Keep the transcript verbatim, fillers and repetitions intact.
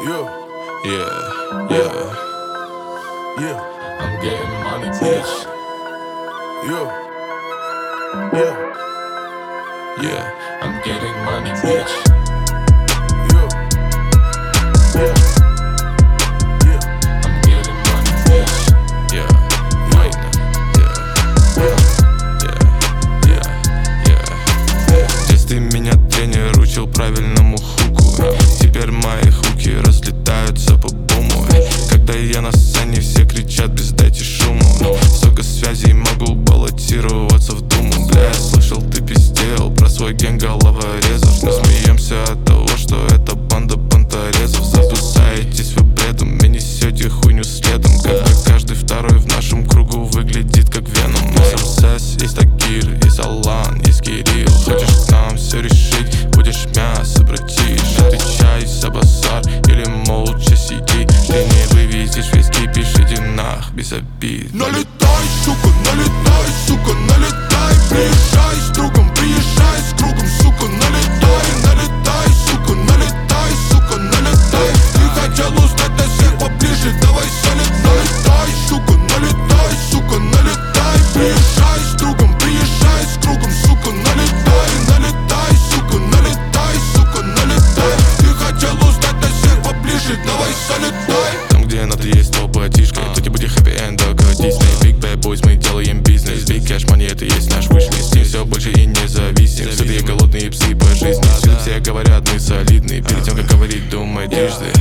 Yeah, Yeah, yeah, yeah, I'm getting money, bitch. yeah, yeah, Yeah, I'm getting money, bitch. yeah, yeah, yeah, I'm getting money, bitch. Yeah, right now. Yeah, yeah, yeah, yeah. Здесь ты меня, тренер, учил правильному хуку. Теперь мои хуки разлетаются по буму. Когда я на сцене, все кричат: без дайте шуму. Столько связей, могу баллотироваться в думу. Бля, я слышал, ты пиздел про свой гэнг головорезов. Мы смеемся от того, что это банда понторезов. Запускаетесь вы бредом и несете хуйню следом. Когда каждый второй в нашем кругу выглядит как Веном. Есть РСС, есть Тагир, есть Алан, есть Кирилл. Хочешь к нам все решить, будешь мясо, братиш. Отвечай за базар или молча сиди. Ты не вывезешь весь кипиш, иди нах, без обид. Налетай, сука, налетай, сука, налетай. Приезжай с другом, приезжай с кругом, сука, налетай. Налетай, сука, налетай, сука, налетай. Ты хотел узнать до всех поближе, давай салют. Налетай, сука, налетай, сука, налетай. Приезжай с другом, приезжай с кругом, сука, налетай. Налетай, сука, налетай, сука, налетай. Ты хотел узнать до всех поближе, давай салютай. Там, где надо, есть топ-батишка. Тут не будет хэппи-энда, как Disney. Big bad boys, мы делаем бизнес. Big cash money, это есть наш виш-лист. Мы все больше и независим. Святые голодные псы по жизни. Сюда все говорят, мы солидные. Перед тем, как говорить, думай трижды.